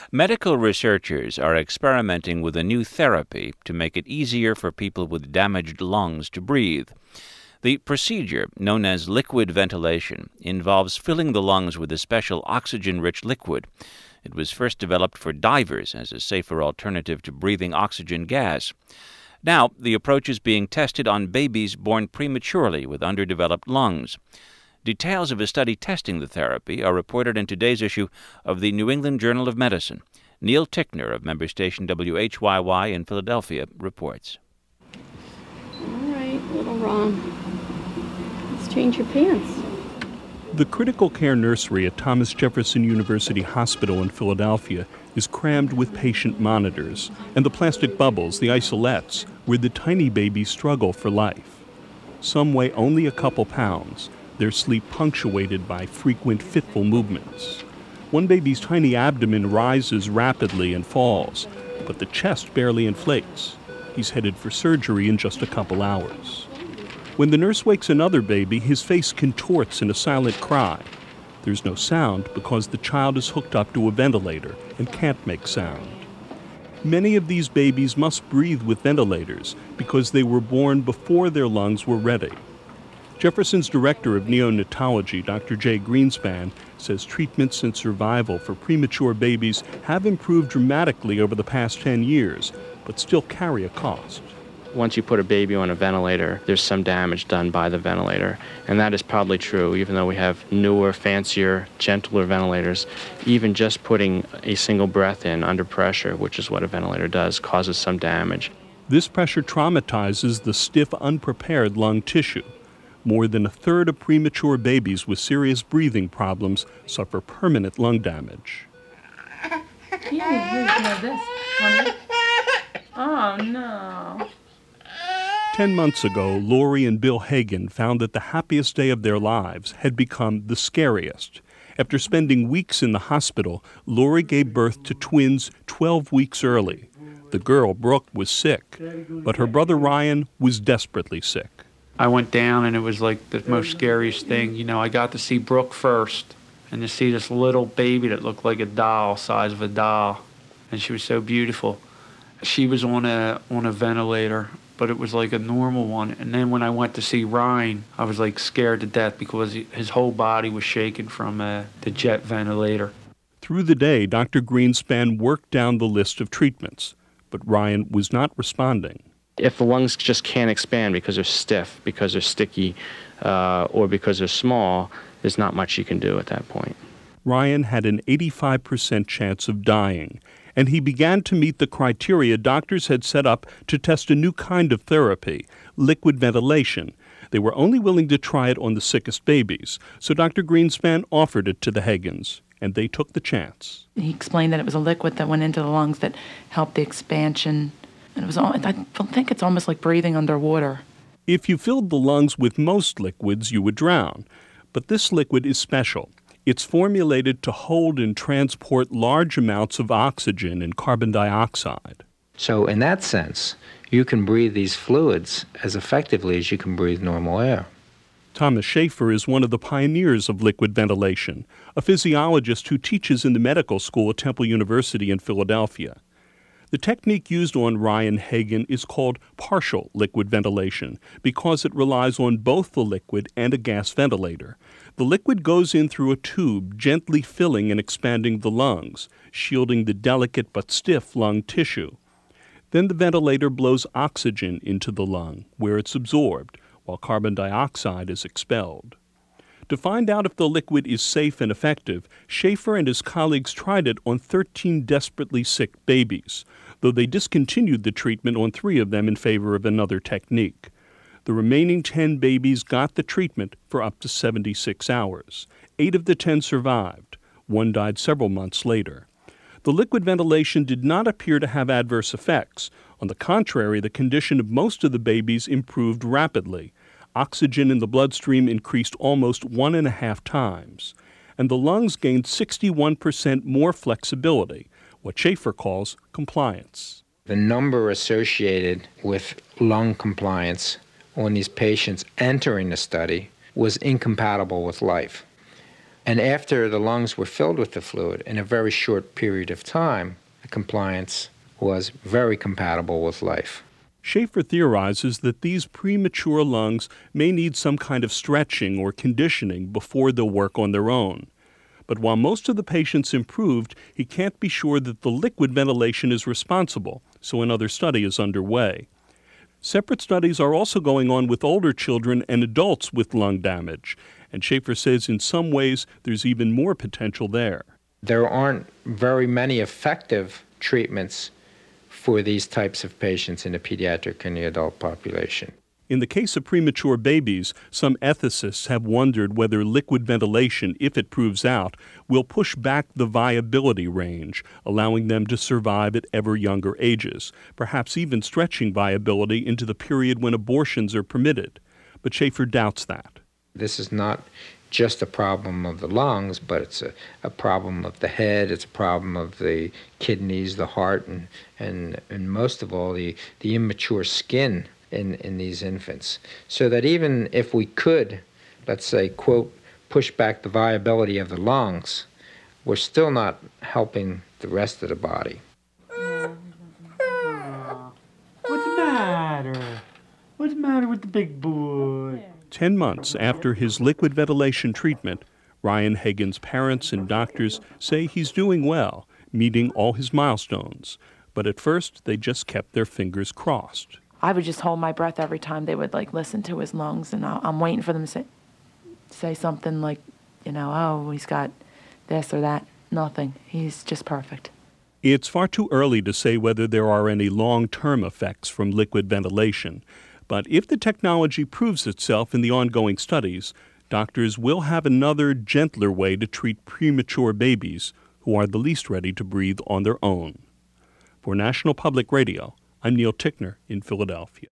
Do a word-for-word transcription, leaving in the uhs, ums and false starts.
Medical researchers are experimenting with a new therapy to make it easier for people with damaged lungs to breathe. The procedure, known as liquid ventilation, involves filling the lungs with a special oxygen-rich liquid. It was first developed for divers as a safer alternative to breathing oxygen gas. Now, the approach is being tested on babies born prematurely with underdeveloped lungs. Details of a study testing the therapy are reported in today's issue of the New England Journal of Medicine. Neil Tickner of member station W H Y Y in Philadelphia reports. All right, little Ron. Let's change your pants. The critical care nursery at Thomas Jefferson University Hospital in Philadelphia is crammed with patient monitors and the plastic bubbles, the isolettes, where the tiny babies struggle for life. Some weigh only a couple pounds, their sleep punctuated by frequent fitful movements. One baby's tiny abdomen rises rapidly and falls, but the chest barely inflates. He's headed for surgery in just a couple hours. When the nurse wakes another baby, his face contorts in a silent cry. There's no sound because the child is hooked up to a ventilator and can't make sound. Many of these babies must breathe with ventilators because they were born before their lungs were ready. Jefferson's director of neonatology, Doctor Jay Greenspan, says treatments and survival for premature babies have improved dramatically over the past ten years, but still carry a cost. Once you put a baby on a ventilator, there's some damage done by the ventilator. And that is probably true, even though we have newer, fancier, gentler ventilators. Even just putting a single breath in under pressure, which is what a ventilator does, causes some damage. This pressure traumatizes the stiff, unprepared lung tissue. More than a third of premature babies with serious breathing problems suffer permanent lung damage. Oh, no. Ten months ago, Lori and Bill Hagen found that the happiest day of their lives had become the scariest. After spending weeks in the hospital, Lori gave birth to twins twelve weeks early. The girl, Brooke, was sick, but her brother Ryan was desperately sick. I went down and it was like the most scariest thing. You know, I got to see Brooke first and to see this little baby that looked like a doll, size of a doll, and she was so beautiful. She was on a on a ventilator, but it was like a normal one. And then when I went to see Ryan, I was like scared to death because his whole body was shaking from uh, the jet ventilator. Through the day, Doctor Greenspan worked down the list of treatments, but Ryan was not responding. If the lungs just can't expand because they're stiff, because they're sticky, uh, or because they're small, there's not much you can do at that point. Ryan had an eighty-five percent chance of dying, and he began to meet the criteria doctors had set up to test a new kind of therapy, liquid ventilation. They were only willing to try it on the sickest babies, so Doctor Greenspan offered it to the Hagens, and they took the chance. He explained that it was a liquid that went into the lungs that helped the expansion. And it was, all, I think it's almost like breathing underwater. If you filled the lungs with most liquids, you would drown. But this liquid is special. It's formulated to hold and transport large amounts of oxygen and carbon dioxide. So in that sense, you can breathe these fluids as effectively as you can breathe normal air. Thomas Schaefer is one of the pioneers of liquid ventilation, a physiologist who teaches in the medical school at Temple University in Philadelphia. The technique used on Ryan Hagen is called partial liquid ventilation because it relies on both the liquid and a gas ventilator. The liquid goes in through a tube, gently filling and expanding the lungs, shielding the delicate but stiff lung tissue. Then the ventilator blows oxygen into the lung, where it's absorbed, while carbon dioxide is expelled. To find out if the liquid is safe and effective, Schaefer and his colleagues tried it on thirteen desperately sick babies, though they discontinued the treatment on three of them in favor of another technique. The remaining ten babies got the treatment for up to seventy-six hours. Eight of the ten survived. One died several months later. The liquid ventilation did not appear to have adverse effects. On the contrary, the condition of most of the babies improved rapidly. Oxygen in the bloodstream increased almost one and a half times, and the lungs gained sixty-one percent more flexibility, what Schaefer calls compliance. The number associated with lung compliance on these patients entering the study was incompatible with life. And after the lungs were filled with the fluid, in a very short period of time, the compliance was very compatible with life. Schaefer theorizes that these premature lungs may need some kind of stretching or conditioning before they'll work on their own. But while most of the patients improved, he can't be sure that the liquid ventilation is responsible, so another study is underway. Separate studies are also going on with older children and adults with lung damage, and Schaefer says in some ways there's even more potential there. There aren't very many effective treatments for these types of patients in the pediatric and the adult population. In the case of premature babies, some ethicists have wondered whether liquid ventilation, if it proves out, will push back the viability range, allowing them to survive at ever younger ages, perhaps even stretching viability into the period when abortions are permitted. But Schaefer doubts that. This is not just a problem of the lungs, but it's a, a problem of the head, it's a problem of the kidneys, the heart, and, and, and most of all, the, the immature skin in, in these infants. So that even if we could, let's say, quote, push back the viability of the lungs, we're still not helping the rest of the body. What's the matter? What's the matter with the big boy? Ten months after his liquid ventilation treatment, Ryan Hagen's parents and doctors say he's doing well, meeting all his milestones. But at first, they just kept their fingers crossed. I would just hold my breath every time they would like listen to his lungs, and I- I'm waiting for them to say, say something like, you know, oh, he's got this or that. Nothing. He's just perfect. It's far too early to say whether there are any long-term effects from liquid ventilation. But if the technology proves itself in the ongoing studies, doctors will have another, gentler way to treat premature babies who are the least ready to breathe on their own. For National Public Radio, I'm Neil Tickner in Philadelphia.